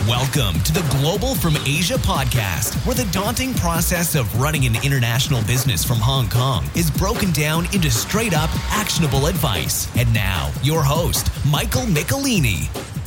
Welcome to the Global from Asia podcast, where the daunting process of running an international business from Hong Kong is broken down into straight up actionable advice. And now, your host, Michael Michelini.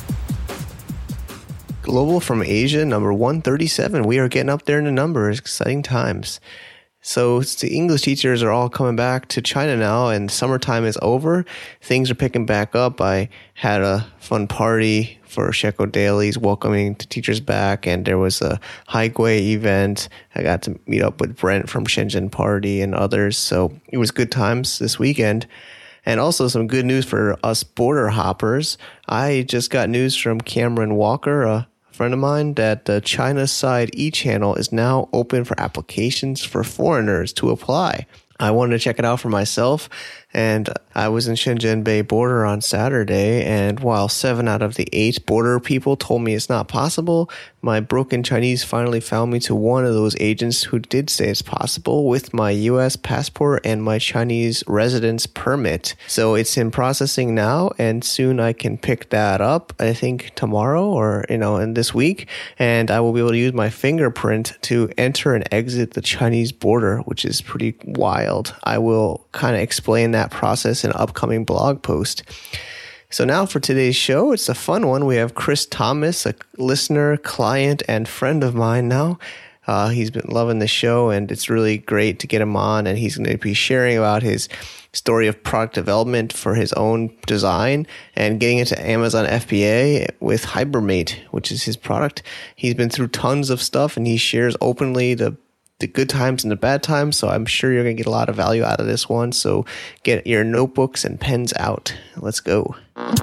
Global from Asia, number 137. We are getting up there in the numbers. Exciting times. So the English teachers are all coming back to China now, and summertime is over. Things are picking back up. I had a fun party for Shekou Dailies welcoming the teachers back, and there was a Haigui event. I got to meet up with Brent from Shenzhen Party and others. So it was good times this weekend. And also some good news for us border hoppers. I just got news from Cameron Walker, a friend of mine, that the China side e-channel is now open for applications for foreigners to apply. I wanted to check it out for myself, and I was in Shenzhen Bay border on Saturday, and while 7 out of the 8 border people told me it's not possible, my broken Chinese finally found me to one of those agents who did say it's possible with my U.S. passport and my Chinese residence permit. So it's in processing now, and soon I can pick that up, I think tomorrow or, in this week, and I will be able to use my fingerprint to enter and exit the Chinese border, which is pretty wild. I will kind of explain that process in an upcoming blog post. So now for today's show, it's a fun one. We have Chris Thomas, a listener, client, and friend of mine now. He's been loving the show, and it's really great to get him on, and he's going to be sharing about his story of product development for his own design and getting into Amazon FBA with Hibernate, which is his product. He's been through tons of stuff, and he shares openly the good times and the bad times, so I'm sure you're going to get a lot of value out of this one. So get your notebooks and pens out. Let's go.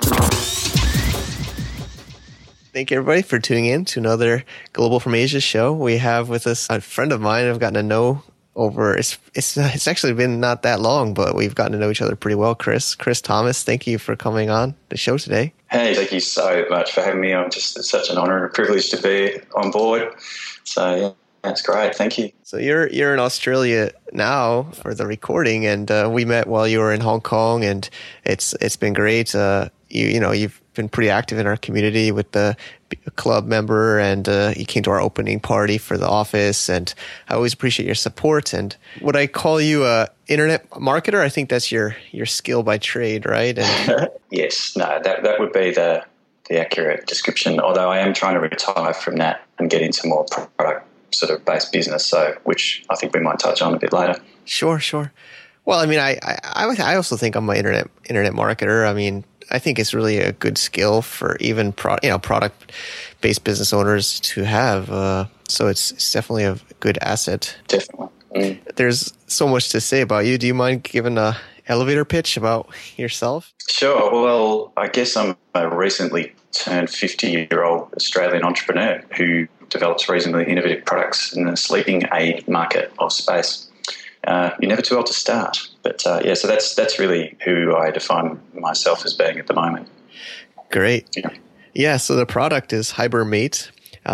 Thank you, everybody, for tuning in to another Global from Asia show. We have with us a friend of mine I've gotten to know over, it's actually been not that long, but we've gotten to know each other pretty well. Chris Thomas, thank you for coming on the show today. Hey, thank you so much for having me on. It's such an honor and a privilege to be on board. So, yeah. That's great. Thank you. So you're in Australia now for the recording, and we met while you were in Hong Kong, and it's been great. You've been pretty active in our community with the club member, and you came to our opening party for the office, and I always appreciate your support. And would I call you a internet marketer? I think that's your skill by trade, right? And yes. No, that would be the accurate description. Although I am trying to retire from that and get into more product sort of based business, so which I think we might touch on a bit later. Sure. Well, I mean, I also think I'm an internet marketer. I mean, I think it's really a good skill for even product based business owners to have. So it's definitely a good asset. Definitely. There's so much to say about you. Do you mind giving a elevator pitch about yourself? Sure. Well, I guess I'm a recently turned 50-year-old Australian entrepreneur who develops reasonably innovative products in the sleeping aid market of space. You're never too old to start. But so that's really who I define myself as being at the moment. Great. Yeah, so the product is Hibernate.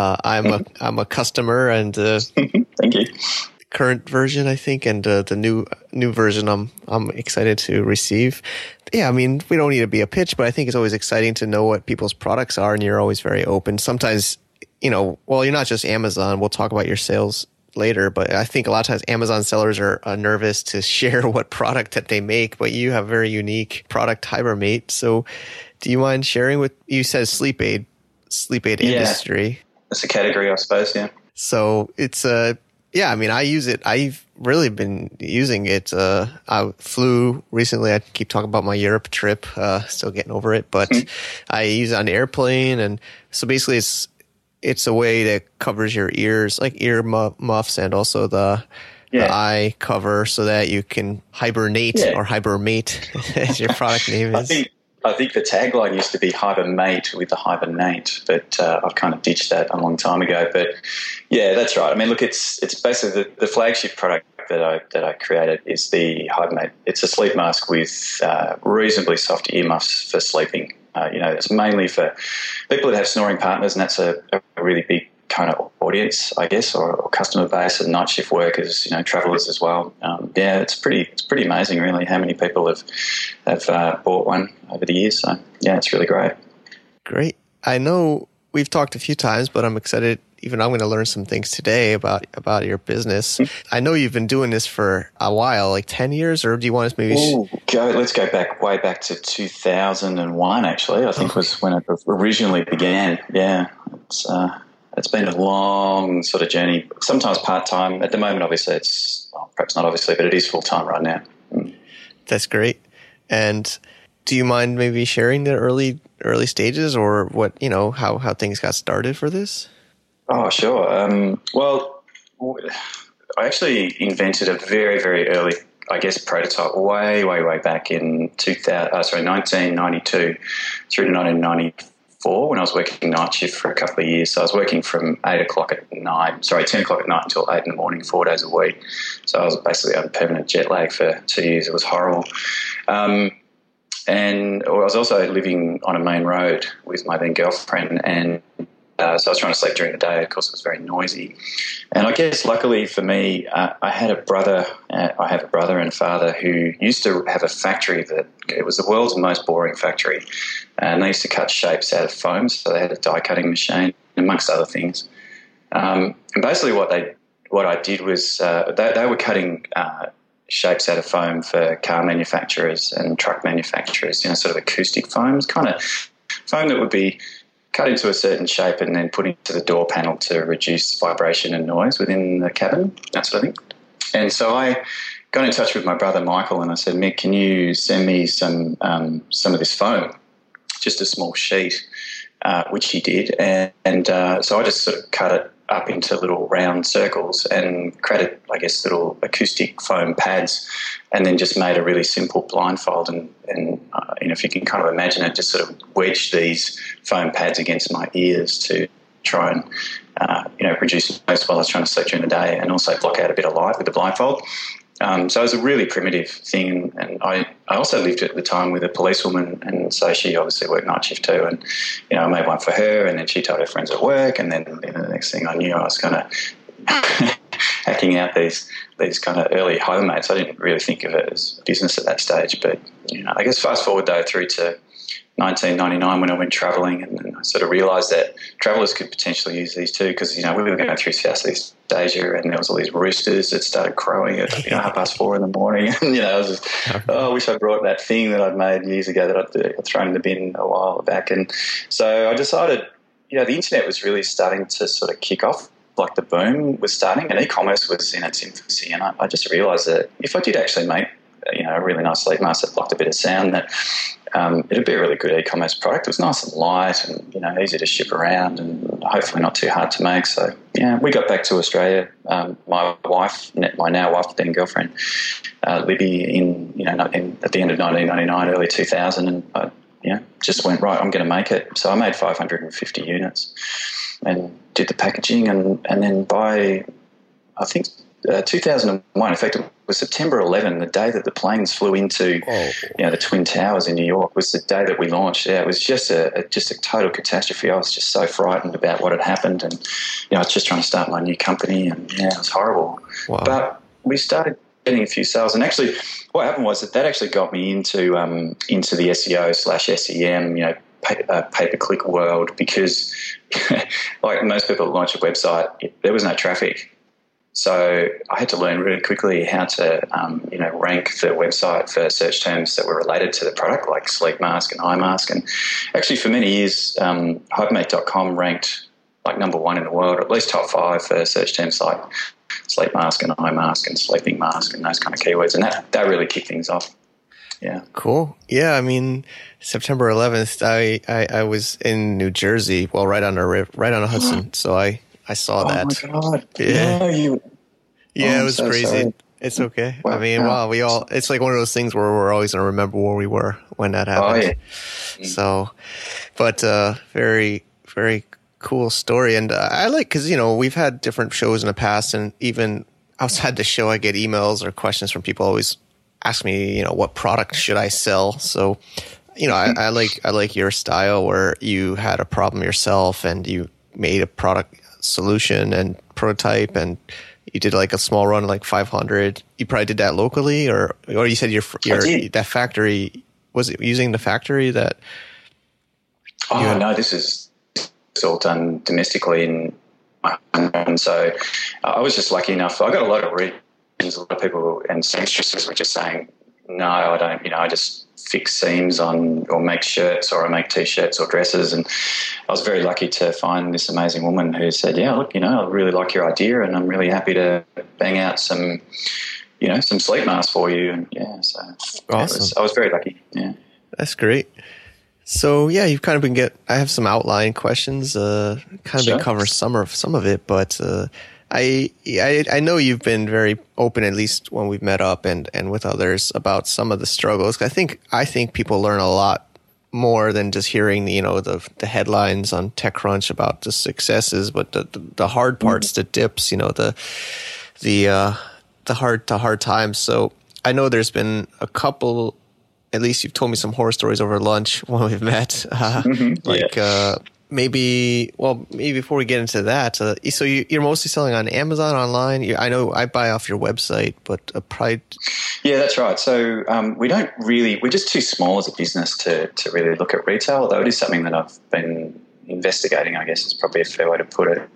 I'm a customer, and thank you. Current version, I think, and the new version I'm excited to receive. Yeah, I mean, we don't need to be a pitch, but I think it's always exciting to know what people's products are, and you're always very open. Sometimes, you're not just Amazon. We'll talk about your sales later, but I think a lot of times Amazon sellers are nervous to share what product that they make, but you have a very unique product, Hibernate. So do you mind sharing you said sleep aid industry. That's a category, I suppose, yeah. So it's I mean, I use it. I've really been using it. I flew recently. I keep talking about my Europe trip, still getting over it, but I use it on the airplane. And so basically it's a way that covers your ears, like ear muffs, and also the eye cover, so that you can hibernate or hibernate, as your product name is. I think the tagline used to be hibernate with the hibernate, but I've kind of ditched that a long time ago. But yeah, that's right. I mean, look, it's basically the flagship product that I created is the Hibernate. It's a sleep mask with reasonably soft earmuffs for sleeping. It's mainly for people that have snoring partners, and that's a really big kind of audience, I guess, or customer base, and night shift workers, travellers as well. It's pretty amazing, really, how many people have bought one over the years. So yeah, it's really great. Great. I know we've talked a few times, but I'm excited. Even I'm going to learn some things today about your business. I know you've been doing this for a while, like 10 years, or do you want us maybe? Let's go way back to 2001. Actually, I think was when it originally began. Yeah, it's been a long sort of journey. Sometimes part time. At the moment, obviously, it's perhaps not obviously, but it is full time right now. That's great. And do you mind maybe sharing the early stages, or what how things got started for this? Oh, sure. Well, I actually invented a very, very early, I guess, prototype way back in 1992 through to 1994 when I was working night shift for a couple of years. So I was working from 10 o'clock at night until 8 in the morning, 4 days a week. So I was basically on permanent jet lag for 2 years. It was horrible. And I was also living on a main road with my then girlfriend, and so I was trying to sleep during the day. Of course, it was very noisy. And I guess luckily for me, I had a brother. I have a brother and father who used to have a factory that it was the world's most boring factory. And they used to cut shapes out of foam. So they had a die cutting machine, amongst other things. And basically what I did was they were cutting shapes out of foam for car manufacturers and truck manufacturers, sort of acoustic foams, kind of foam that would be cut into a certain shape and then put into the door panel to reduce vibration and noise within the cabin, that sort of thing. And so I got in touch with my brother Michael and I said, Mick, can you send me some of this foam, just a small sheet, which he did. And so I just sort of cut it up into little round circles and created, I guess, little acoustic foam pads, and then just made a really simple blindfold. And if you can kind of imagine it, just sort of wedged these foam pads against my ears to try and reduce noise while I was trying to sleep during the day, and also block out a bit of light with the blindfold. So it was a really primitive thing, and I also lived at the time with a policewoman, and so she obviously worked night shift too, and I made one for her, and then she told her friends at work, and then the next thing I knew, I was kind of hacking out these kind of early Hibermates. I didn't really think of it as business at that stage, but I guess fast forward though through to 1999 when I went travelling, and I sort of realised that travellers could potentially use these too, because we were going through Southeast Asia and there was all these roosters that started crowing at 4:30 in the morning, and I was just, I wish I brought that thing that I'd made years ago that I'd thrown in the bin a while back. And so I decided, the internet was really starting to sort of kick off, like the boom was starting, and e-commerce was in its infancy, and I just realised that if I did actually make a really nice sleep mask that blocked a bit of sound, that it'd be a really good e-commerce product. It was nice and light and easy to ship around and hopefully not too hard to make. So we got back to Australia. My now wife, then girlfriend, Libby, at the end of 1999, early 2000, and I just went, right, I'm going to make it. So I made 550 units and did the packaging, and then by I think 2001, in fact, it was September 11, the day that the planes flew into the Twin Towers in New York, was the day that we launched. Yeah, it was just a total catastrophe. I was just so frightened about what had happened, and I was just trying to start my new company, and it was horrible. Wow. But we started getting a few sales, and actually, what happened was that actually got me into the SEO/SEM, pay-per-click world, because like most people that launch a website, there was no traffic. So I had to learn really quickly how to, rank the website for search terms that were related to the product, like sleep mask and eye mask. And actually, for many years, Hibernate.com ranked like number one in the world, or at least top 5 for search terms like sleep mask and eye mask and sleeping mask and those kind of keywords. And that really kicked things off. Yeah. Cool. Yeah. I mean, September 11th, I was in New Jersey, right on the Hudson. So I saw that. Oh my God. Yeah. No, it was so crazy. Sorry. It's okay. Wow. I mean, it's like one of those things where we're always going to remember where we were when that happened. Oh, yeah. So, but very, very cool story. And I like, because, we've had different shows in the past, and even outside the show, I get emails or questions from people always ask me, what product should I sell? So, I like your style where you had a problem yourself and you made a product solution and prototype, and you did like a small run, like 500. You probably did that locally, or you said your that factory, was it using the factory that? Oh no, this is all done domestically in my home. And so I was just lucky enough. I got a lot of reasons. A lot of people and seamstresses were just saying, no, I don't, I just fix seams on or make shirts, or I make T-shirts or dresses. And I was very lucky to find this amazing woman who said, yeah, look, I really like your idea and I'm really happy to bang out some sleep masks for you. And yeah, so awesome. I was very lucky. Yeah. That's great. So yeah, you've kind of been I have some outline questions, been covering some of it, but I know you've been very open, at least when we've met up and with others, about some of the struggles. I think people learn a lot more than just hearing the headlines on TechCrunch about the successes, but the hard parts, the dips, the hard times. So I know there's been a couple. At least you've told me some horror stories over lunch when we've met. Maybe before we get into that, so you're mostly selling on Amazon online. I know I buy off your website, but probably. Yeah, that's right. So we're just too small as a business to really look at retail, although it is something that I've been investigating, I guess is probably a fair way to put it.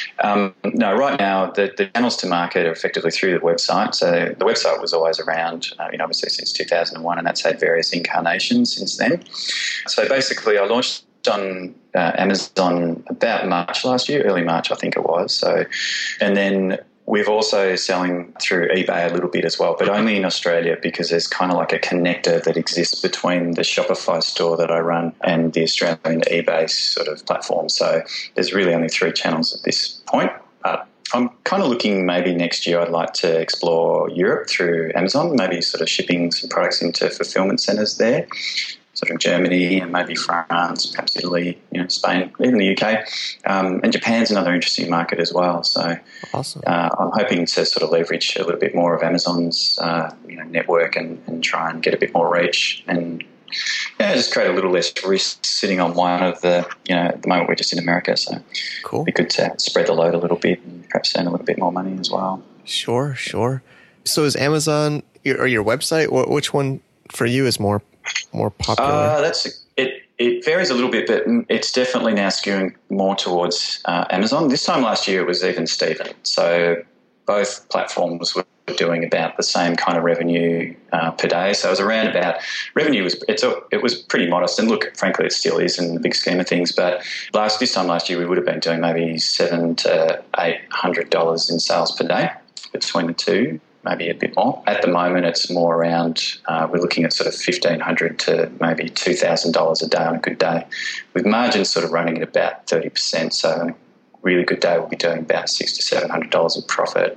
No, right now the channels to market are effectively through the website. So the website was always around, obviously since 2001, and that's had various incarnations since then. So basically I launched on Amazon about March last year, early March I think it was. So, and then we've also selling through eBay a little bit as well, but only in Australia because there's kind of like a connector that exists between the Shopify store that I run and the Australian eBay sort of platform. So there's really only 3 channels at this point. I'm kind of looking maybe next year I'd like to explore Europe through Amazon, maybe sort of shipping some products into fulfillment centres there, sort of Germany and maybe France, perhaps Italy, Spain, even the UK. And Japan's another interesting market as well. So awesome. I'm hoping to sort of leverage a little bit more of Amazon's network and try and get a bit more reach and just create a little less risk sitting on one of the, at the moment we're just in America. So cool. It'd be good to spread the load a little bit and perhaps earn a little bit more money as well. Sure. So is Amazon or your website, which one for you is more popular? It varies a little bit, but it's definitely now skewing more towards Amazon. This time last year, it was even Steven. So both platforms were doing about the same kind of revenue per day. So it was around about revenue it was pretty modest. And look, frankly, it still is in the big scheme of things. But this time last year, we would have been doing maybe $700 to $800 in sales per day between the two. Maybe a bit more. At the moment, it's more around, we're looking at sort of $1,500 to maybe $2,000 a day on a good day, with margins sort of running at about 30%. So on a really good day, we'll be doing about $600 to $700 in profit.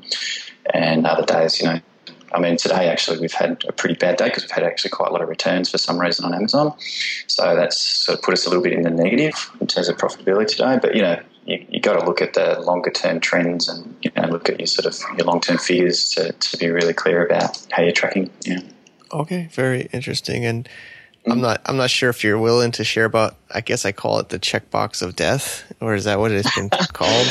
And other days, today actually we've had a pretty bad day because we've had actually quite a lot of returns for some reason on Amazon. So that's sort of put us a little bit in the negative in terms of profitability today. But, you got to look at the longer term trends and look at your long term figures to be really clear about how you're tracking. Yeah. Okay, very interesting. And I'm not sure if you're willing to share about. I guess I call it the checkbox of death, or is that what it's been called?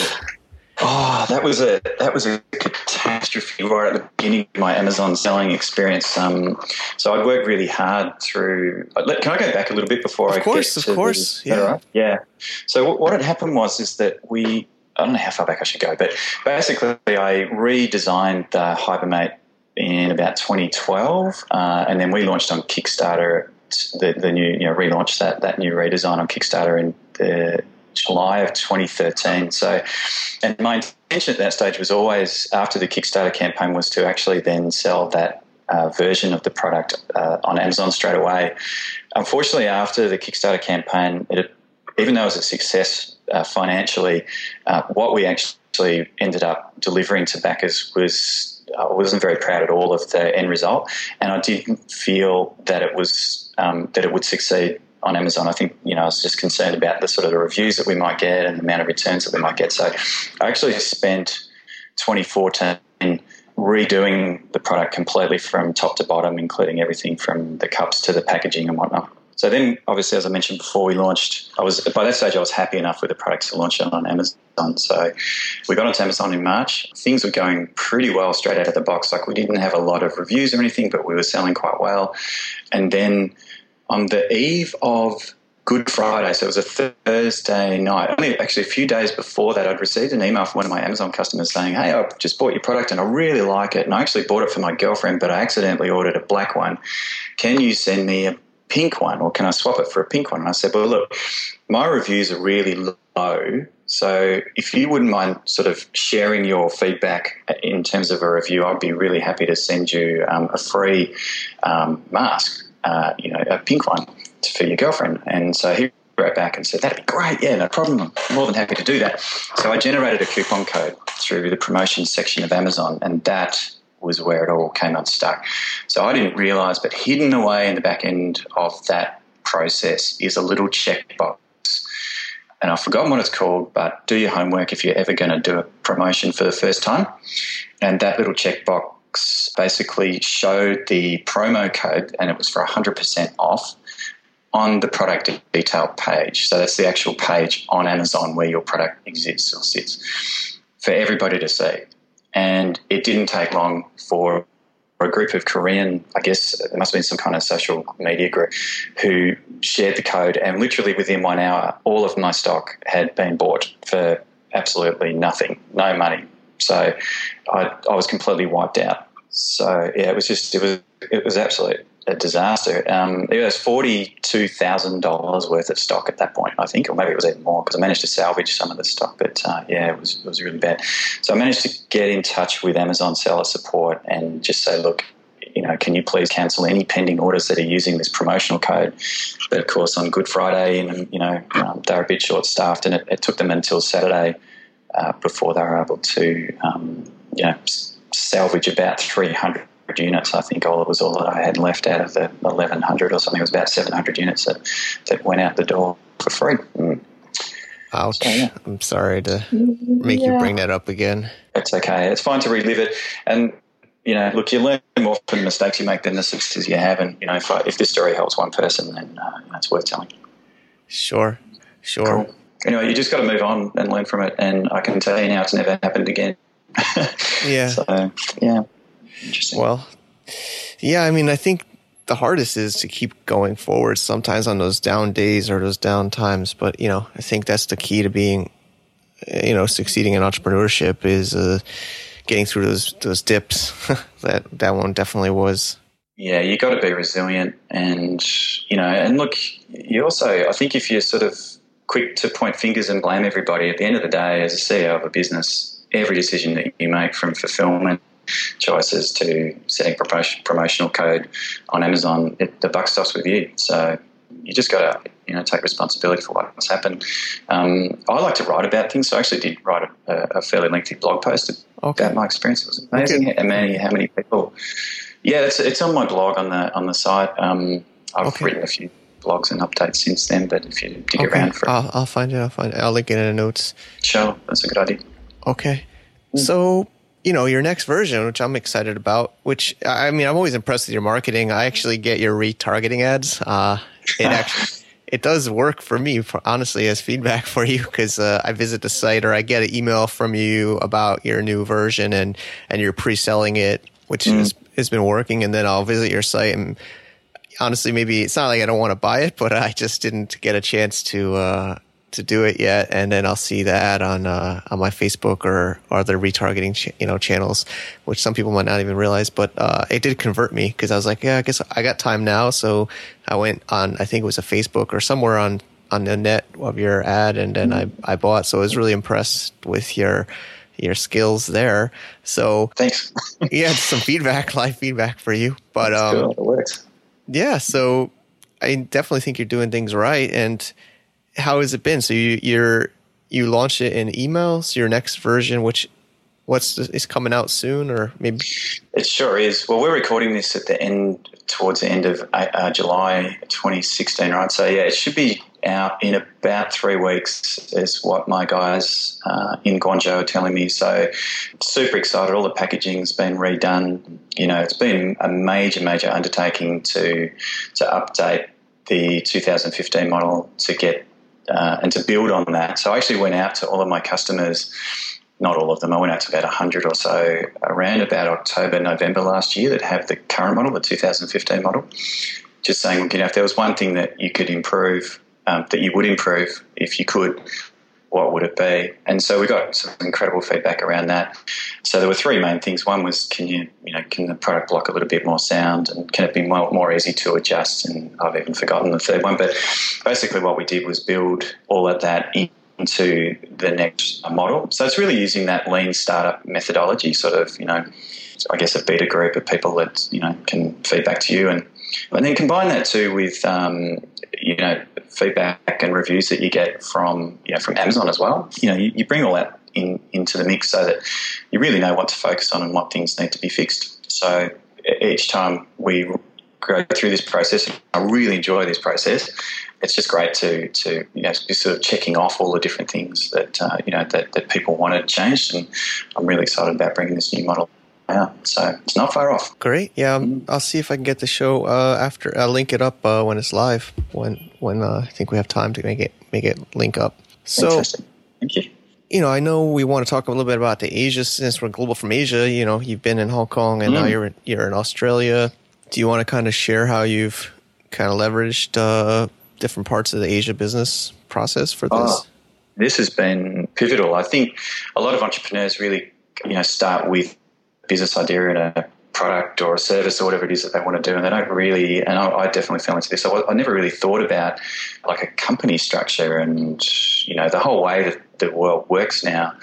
Oh, that was a catastrophe right at the beginning of my Amazon selling experience. So I worked really hard through. Can I go back a little bit before I get to Of course. Yeah. Right? Yeah. So what had happened was that I don't know how far back I should go, but basically I redesigned the Hibernate in about 2012, and then we launched on Kickstarter. The new, relaunched that new redesign on Kickstarter in the July of 2013. So, and my intention at that stage was always, after the Kickstarter campaign, was to actually then sell that version of the product on Amazon straight away. Unfortunately, after the Kickstarter campaign, even though it was a success financially, what we actually ended up delivering to backers was, I wasn't very proud at all of the end result, and I didn't feel that it was that it would succeed on Amazon. I think, I was just concerned about the sort of the reviews that we might get and the amount of returns that we might get. So I actually spent 2014 redoing the product completely from top to bottom, including everything from the cups to the packaging and whatnot. So then, obviously, as I mentioned before we launched, by that stage I was happy enough with the product to launch it on Amazon. So we got onto Amazon in March. Things were going pretty well straight out of the box. Like, we didn't have a lot of reviews or anything, but we were selling quite well. And then on the eve of Good Friday, so it was a Thursday night. Only actually a few days before that, I'd received an email from one of my Amazon customers saying, hey, I just bought your product and I really like it. And I actually bought it for my girlfriend, but I accidentally ordered a black one. Can you send me a pink one, or can I swap it for a pink one? And I said, well, look, my reviews are really low. So if you wouldn't mind sort of sharing your feedback in terms of a review, I'd be really happy to send you a free mask, a pink one for your girlfriend. And so he wrote back and said, that'd be great. Yeah, no problem. I'm more than happy to do that. So I generated a coupon code through the promotions section of Amazon, and that was where it all came unstuck. So I didn't realise, but hidden away in the back end of that process is a little checkbox. And I've forgotten what it's called, but do your homework if you're ever going to do a promotion for the first time. And that little checkbox basically showed the promo code, and it was for 100% off on the product detail page. So that's the actual page on Amazon where your product exists or sits for everybody to see. And it didn't take long for a group of Korean, I guess it must have been some kind of social media group, who shared the code, and literally within 1 hour, all of my stock had been bought for absolutely nothing, no money. So I was completely wiped out. So yeah, it was absolute a disaster. It was $42,000 worth of stock at that point, I think, or maybe it was even more, because I managed to salvage some of the stock. But it was really bad. So I managed to get in touch with Amazon seller support and just say, look, can you please cancel any pending orders that are using this promotional code? But of course, on Good Friday, and they were a bit short-staffed, and it took them until Saturday before they were able to, salvage about 300 units. I think all that I had left out of the 1,100 or something. It was about 700 units that went out the door for free. Ouch. So, yeah. I'm sorry to make you bring that up again. It's okay. It's fine to relive it. And, look, you learn more from the mistakes you make than the successes you have. And, if this story helps one person, then it's worth telling. Sure. Cool. Anyway, you just got to move on and learn from it. And I can tell you now it's never happened again. Yeah. So, yeah. Interesting. Well, yeah, I think the hardest is to keep going forward sometimes on those down days or those down times. But, I think that's the key to being, succeeding in entrepreneurship is getting through those dips. that one definitely was. Yeah, you got to be resilient. And, and look, you also, I think if you're sort of quick to point fingers and blame everybody, at the end of the day, as a CEO of a business, every decision that you make, from fulfillment choices to setting promotional code on Amazon, the buck stops with you. So you just got to take responsibility for what's happened. I like to write about things, so I actually did write a fairly lengthy blog post about my experience. It was amazing how many people. Yeah, it's on my blog on the site. I've written a few blogs and updates since then, but if you dig around for it, I'll find it. I'll link it in the notes. Sure, that's a good idea. Okay, so. Your next version, which I'm excited about, which, I'm always impressed with your marketing. I actually get your retargeting ads. It does work for me, honestly, as feedback for you, because I visit the site or I get an email from you about your new version and you're pre-selling it, which has been working. And then I'll visit your site, and honestly, maybe it's not like I don't want to buy it, but I just didn't get a chance to do it yet, and then I'll see the ad on my Facebook or other retargeting channels, which some people might not even realize. But it did convert me, because I was like, yeah, I guess I got time now. So I went on, I think it was a Facebook or somewhere on the net of your ad, and then I bought. So I was really impressed with your skills there. So thanks. Yeah, some live feedback for you. But cool. It works. Yeah, so I definitely think you're doing things right. And how has it been? So you launched it in emails, your next version, which is coming out soon, or maybe? It sure is. Well, we're recording this towards the end of July 2016, right? So yeah, it should be out in about 3 weeks, is what my guys in Guangzhou are telling me. So super excited. All the packaging's been redone. It's been a major undertaking to update the 2015 model to get and to build on that. So I actually went out to all of my customers, not all of them, I went out to about 100 or so around about October, November last year that have the current model, the 2015 model, just saying, if there was one thing that you could improve that you would improve if you could, what would it be? And so we got some incredible feedback around that. So there were three main things. One was, can the product block a little bit more sound, and can it be more easy to adjust? And I've even forgotten the third one. But basically what we did was build all of that into the next model. So it's really using that lean startup methodology, sort of, I guess a beta group of people that, can feed back to you, and then combine that too with, feedback and reviews that you get from Amazon as well. You bring all that into the mix so that you really know what to focus on and what things need to be fixed. So each time we go through this process, I really enjoy this process. It's just great to be sort of checking off all the different things that that people wanted changed, and I'm really excited about bringing this new model out. So it's not far off. Great. Yeah, I'll see if I can get the show after. I'll link it up when it's live. When I think we have time to make it link up. So, fantastic. Thank you. I know we want to talk a little bit about the Asia, since we're global from Asia. You've been in Hong Kong and now you're in Australia. Do you want to kind of share how you've kind of leveraged different parts of the Asia business process for this? This has been pivotal. I think a lot of entrepreneurs really, start with a business idea and a product or a service or whatever it is that they want to do, and they don't really, and I definitely fell into this. So I never really thought about like a company structure, and the whole way that the world works now,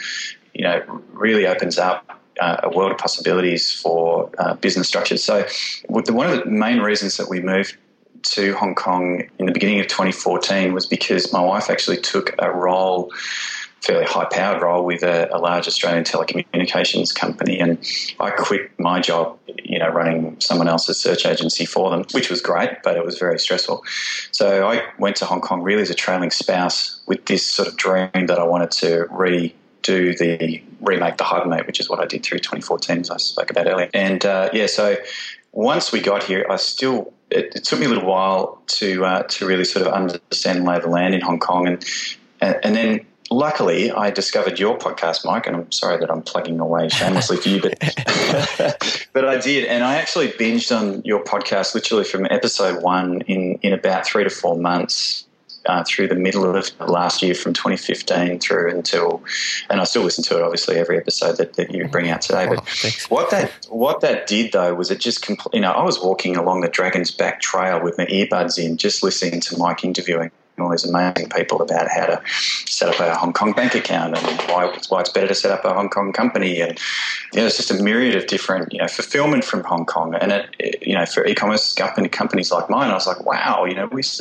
really opens up a world of possibilities for business structures. So one of the main reasons that we moved to Hong Kong in the beginning of 2014 was because my wife actually took a role, fairly high-powered role, with a large Australian telecommunications company, and I quit my job, running someone else's search agency for them, which was great, but it was very stressful. So I went to Hong Kong really as a trailing spouse with this sort of dream that I wanted to remake the Hibernate, which is what I did through 2014, as I spoke about earlier. And so once we got here, it took me a little while to really sort of understand and lay the land in Hong Kong, and then luckily I discovered your podcast, Mike, and I'm sorry that I'm plugging away shamelessly for you, but I did, and I actually binged on your podcast literally from episode 1 in about 3 to 4 months. Through the middle of last year, from 2015 through until, and I still listen to it, obviously, every episode that you bring out today. But what that did, though, was it just I was walking along the Dragon's Back Trail with my earbuds in, just listening to Mike interviewing all these amazing people about how to set up a Hong Kong bank account and why it's better to set up a Hong Kong company, and it's just a myriad of different fulfillment from Hong Kong, and for e-commerce companies like mine, I was like, wow, I used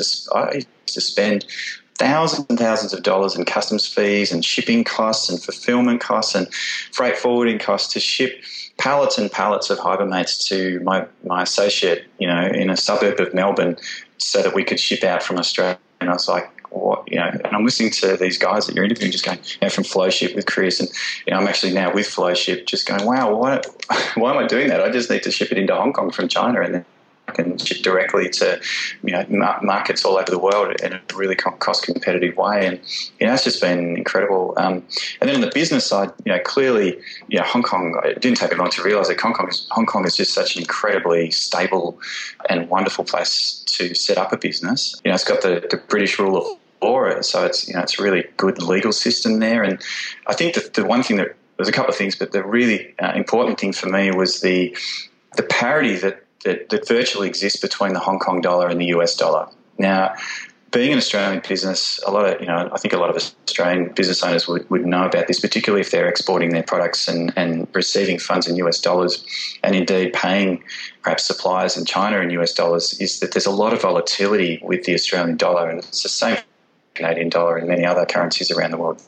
to spend thousands and thousands of dollars in customs fees and shipping costs and fulfillment costs and freight forwarding costs to ship pallets and pallets of Hibernates to my associate, in a suburb of Melbourne, so that we could ship out from Australia. And I was like, what, and I'm listening to these guys that you're interviewing just going, from Flowship with Chris, and I'm actually now with Flowship just going, wow, why am I doing that? I just need to ship it into Hong Kong from China, and then I can ship directly to markets all over the world in a really cost competitive way. And it's just been incredible. And then on the business side, clearly, Hong Kong, it didn't take me long to realize that Hong Kong is just such an incredibly stable and wonderful place to set up a business. It's got the British rule of law, so it's it's a really good legal system there. And I think that the one thing that, there's a couple of things, but the really important thing for me was the parity that virtually exists between the Hong Kong dollar and the US dollar. Now, being an Australian business, I think a lot of Australian business owners would know about this, particularly if they're exporting their products and receiving funds in US dollars, and indeed paying perhaps suppliers in China in US dollars, is that there's a lot of volatility with the Australian dollar, and it's the same Canadian dollar and many other currencies around the world.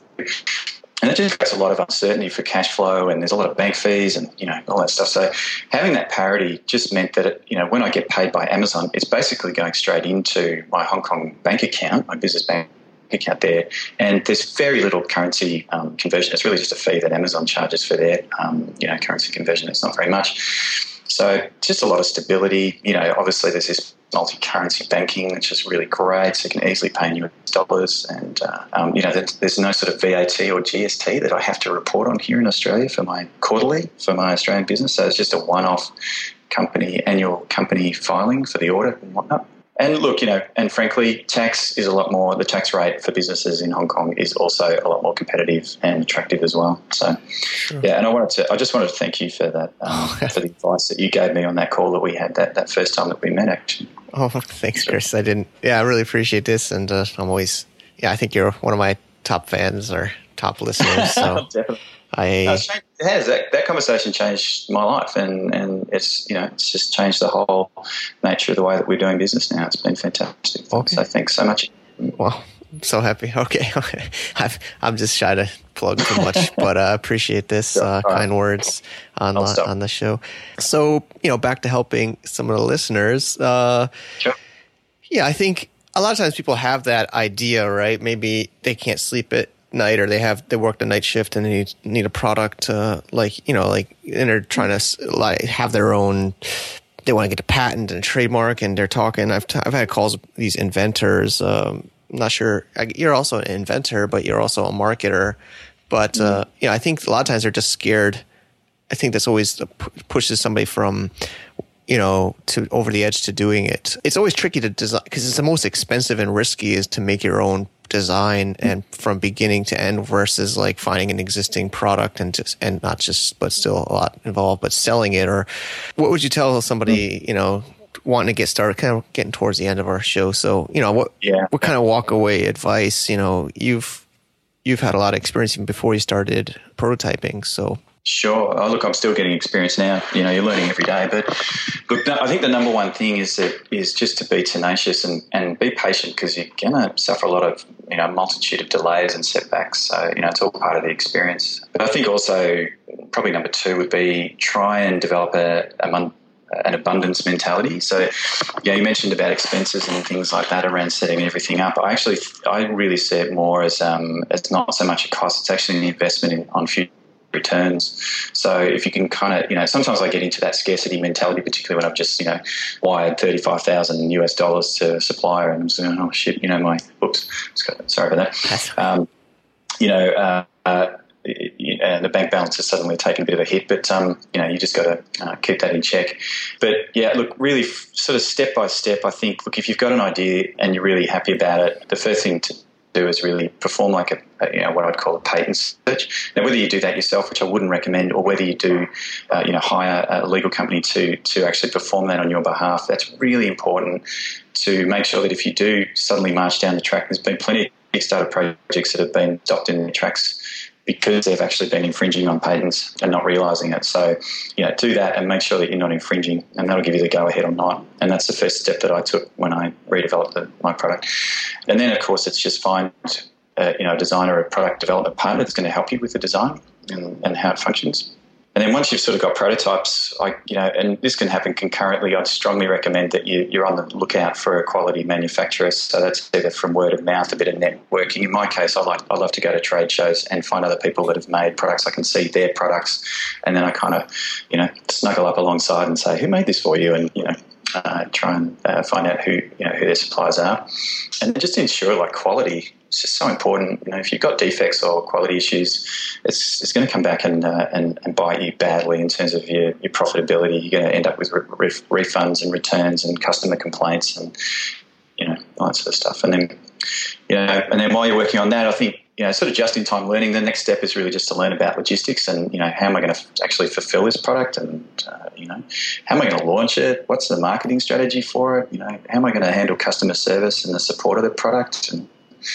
And it just creates a lot of uncertainty for cash flow, and there's a lot of bank fees and, all that stuff. So having that parity just meant that, when I get paid by Amazon, it's basically going straight into my Hong Kong bank account, my business bank account there. And there's very little currency conversion. It's really just a fee that Amazon charges for their, currency conversion. It's not very much. So just a lot of stability. Obviously there's this multi-currency banking, which is really great. So you can easily pay in US dollars, and there's no sort of VAT or GST that I have to report on here in Australia for my quarterly for my Australian business. So it's just a one-off annual company filing for the audit and whatnot. And look, and frankly, tax is a lot more. The tax rate for businesses in Hong Kong is also a lot more competitive and attractive as well. So, yeah. And I just wanted to thank you for that, for the advice that you gave me on that call that we had that first time that we met. Actually. Oh, thanks, Chris. I really appreciate this, and I'm always, I think you're one of my top fans or top listeners. So definitely. It has. That conversation changed my life, and it's it's just changed the whole nature of the way that we're doing business now. It's been fantastic. Okay. So thanks so much. Well, I'm so happy. Okay. I'm just shy to plug too much, but I appreciate this kind words on the show. So back to helping some of the listeners. Sure. Yeah, I think a lot of times people have that idea, right? Maybe they can't sleep at night, or they work the night shift and they need a product, and they're trying to have their own. They want to get a patent and a trademark, and they're talking. I've had calls with these inventors. I'm not sure you're also an inventor, but you're also a marketer. But I think a lot of times they're just scared. I think that's always pushes somebody from to over the edge to doing it. It's always tricky to design because it's the most expensive and risky is to make your own design and from beginning to end versus like finding an existing product but still a lot involved, but selling it. Or what would you tell somebody, wanting to get started, kind of getting towards the end of our show? So, what kind of walk away advice, you've had a lot of experience even before you started prototyping. So. Sure. Oh, look, I'm still getting experience now. You're learning every day. But look, I think the number one thing is just to be tenacious and be patient, because you're going to suffer a lot of, multitude of delays and setbacks. So, it's all part of the experience. But I think also probably number two would be try and develop an abundance mentality. So, you mentioned about expenses and things like that around setting everything up. I really see it more as not so much a cost. It's actually an investment on future returns. So if you can kind of, sometimes I get into that scarcity mentality, particularly when I've just, wired $35,000 to a supplier and I'm saying, oh shit, sorry about that. The bank balance has suddenly taken a bit of a hit, but you just got to keep that in check. But yeah, look, really sort of step by step, I think, look, if you've got an idea and you're really happy about it, the first thing to do is really perform like what I'd call a patent search. Now, whether you do that yourself, which I wouldn't recommend, or whether you do, hire a legal company to actually perform that on your behalf, that's really important to make sure that if you do suddenly march down the track, there's been plenty of Kickstarter projects that have been stopped in the tracks because they've actually been infringing on patents and not realising it. So, do that and make sure that you're not infringing, and that'll give you the go-ahead or not. And that's the first step that I took when I redeveloped my product. And then, of course, it's just find a designer or a product development partner that's going to help you with the design and how it functions. And then once you've sort of got prototypes, and this can happen concurrently, I'd strongly recommend that you're on the lookout for a quality manufacturer. So that's either from word of mouth, a bit of networking. In my case, I love to go to trade shows and find other people that have made products. I can see their products, and then I kind of, snuggle up alongside and say, who made this for you? And, try and find out who their suppliers are. And just ensure quality. It's just so important. If you've got defects or quality issues, it's going to come back and bite you badly in terms of your profitability. You're going to end up with refunds and returns and customer complaints and all that sort of stuff. And then while you're working on that, I think sort of just-in-time learning. The next step is really just to learn about logistics and how am I going to actually fulfill this product, and how am I going to launch it? What's the marketing strategy for it? How am I going to handle customer service and the support of the product? And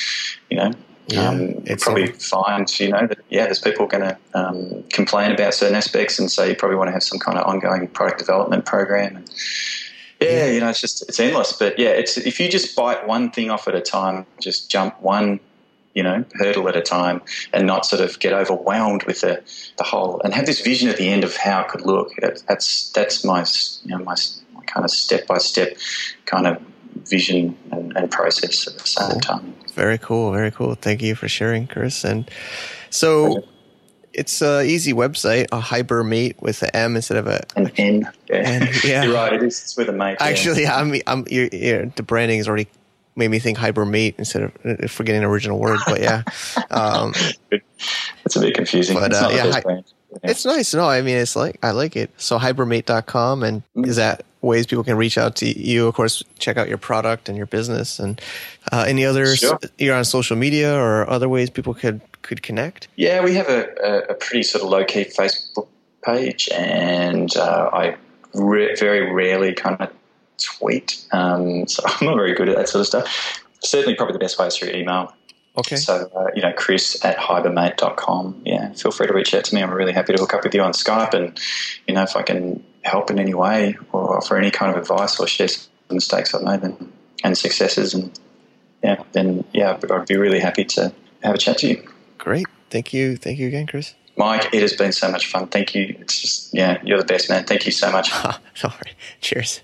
it's probably find, that, there's people going to complain about certain aspects, and so you probably want to have some kind of ongoing product development program. And it's endless. But it's if you just bite one thing off at a time, just jump one, hurdle at a time, and not sort of get overwhelmed with the whole, and have this vision at the end of how it could look. That's my my kind of step-by-step kind of vision and process at the same time. Very cool. Very cool. Thank you for sharing, Chris. And so it's an easy website, a Hibermate with an M instead of an N. Yeah. You're right. It is. It's with a mate. Actually, the branding has already made me think Hibermate instead of forgetting the original word. But yeah, it's a bit confusing. But it's not the best brand. It's nice. No, I mean, I like it. So hybermate.com, and is that ways people can reach out to you? Of course, check out your product and your business, and any others. Sure. You're on social media or other ways people could connect? Yeah, we have a pretty sort of low-key Facebook page, and I very rarely kind of tweet. So I'm not very good at that sort of stuff. Certainly probably the best way is through email. Okay. So, Chris@hybermate.com. Yeah, feel free to reach out to me. I'm really happy to hook up with you on Skype, and, if I can help in any way or offer any kind of advice or share some mistakes I've made and successes, then I'd be really happy to have a chat to you. Great. Thank you. Thank you again, Chris. Mike, it has been so much fun. Thank you. It's just, you're the best, man. Thank you so much. Sorry. Cheers.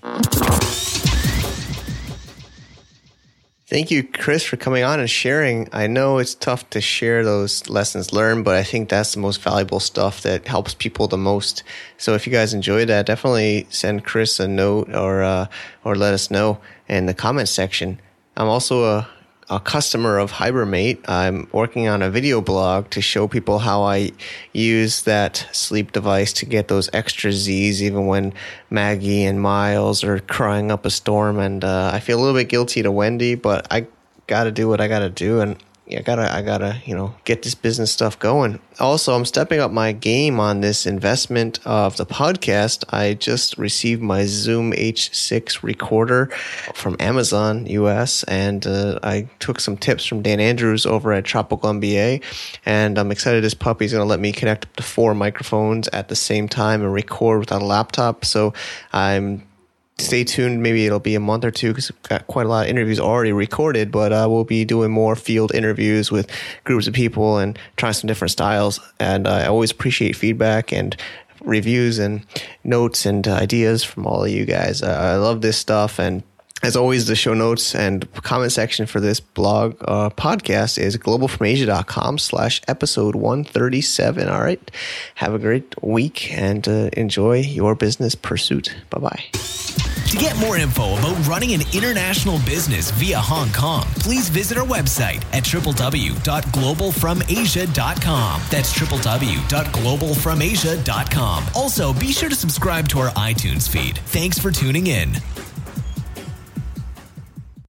Thank you, Chris, for coming on and sharing. I know it's tough to share those lessons learned, but I think that's the most valuable stuff that helps people the most. So if you guys enjoyed that, definitely send Chris a note or let us know in the comments section. I'm also a customer of Hybermate. I'm working on a video blog to show people how I use that sleep device to get those extra Z's even when Maggie and Miles are crying up a storm. And I feel a little bit guilty to Wendy, but I got to do what I got to do. And I gotta, get this business stuff going. Also, I'm stepping up my game on this investment of the podcast. I just received my Zoom H6 recorder from Amazon US, and I took some tips from Dan Andrews over at Tropical MBA, and I'm excited this puppy's going to let me connect up to 4 microphones at the same time and record without a laptop. So stay tuned. Maybe it'll be a month or two because we've got quite a lot of interviews already recorded, but we'll be doing more field interviews with groups of people and trying some different styles. And I always appreciate feedback and reviews and notes and ideas from all of you guys. I love this stuff. And as always, the show notes and comment section for this blog podcast is globalfromasia.com/episode 137. All right. Have a great week and enjoy your business pursuit. Bye-bye. To get more info about running an international business via Hong Kong, please visit our website at www.globalfromasia.com. That's www.globalfromasia.com. Also, be sure to subscribe to our iTunes feed. Thanks for tuning in.